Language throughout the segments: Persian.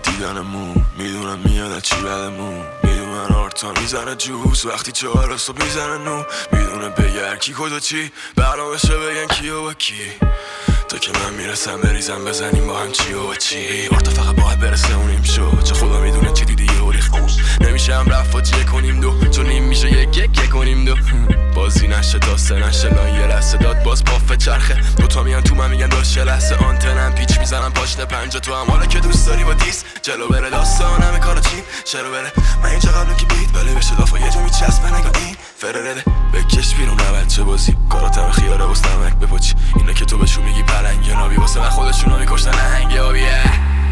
دیدنمون، میدونم میاد از چی بدمون، میدونن آرتا میزنه جوز وقتی 4 صبح میزنه نو، میدونه بگر کی کجا چی برنامه‌شه بگن کی و کی، تا که من میرسم بریزم بزنیم با هم چی و چی. آرتا فقط باید برسه اونیم شو، چه خدا میدونه چی دیدی و ریخ نمیشه هم رفت چیه کنیم دو، چون این میشه یک کنیم دو. بازی نشه تا 3 نشه لان یه لحظه داد باز پافه چرخه، دوتا میان تو من میگن داشت چه لحظه آنتنم پیچ میزنم پاشنه 5 تو هم حالا که دوست داری با دیس جلو بره داستان همه کارا چیم چرا بره من اینجا قبلم که بیت ولی بشه دافا یه جو میچسبه نگاه این فررده بکش بیرون بچه بازی کاراتم خیاره واسه نمک بپاچی اینه که تو بهشون میگی پلنگ یا نابی واسه من خودشون رو میکشتن هنگ آبیه.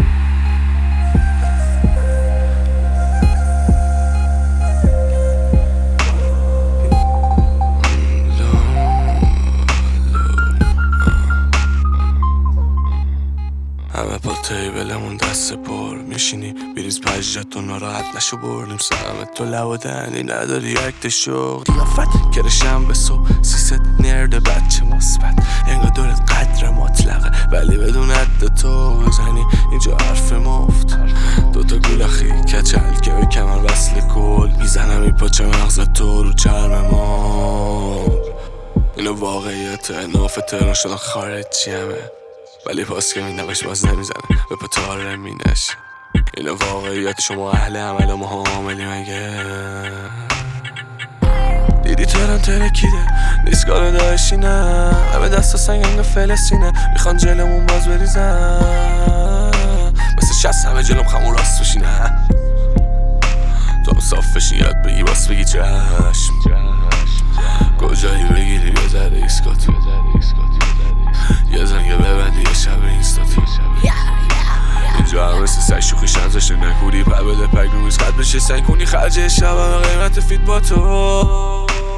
همه با تیبلمون دست پر میشینی بیریز پجت و ناراحت نشو بردیم سلامت تو لب و دهنی نداری اکت شغل قیافت کرشم به صبح 300 نرد بچه مثبت انگار دورت قدر مطلقه ولی بدون عد تو بزنی اینجا حرف مفت دوتا گولخی کچل که به کمر وصل کل میزنم این پاچه مغز تو رو چرم ما اینو واقعیت ناف تهران شدن خارجی همه ولی پاس که میدمش باز نمیزنه به پتاره مینش اینو واقعیت شما اهل عمل و ما عاملی مگه دیدی تهران ترکیده نیستگاه داشتی نه همه دستا سنگنگ فلسطینه میخوان جلمون باز بریزن مثل 60 همه جلم خمون راست بشی نه تو هم صاف بشی یاد بگی باس بگی چشم کجایی بگیری یه ذره ایسکات یه زنگه ببندی یه شب اینستاتی اینجا هم مثل سگ شوخی شمزش نکوری پر بده پک رویز قد بشه سنگ کنی خرج شب همه قیمت فیت با تو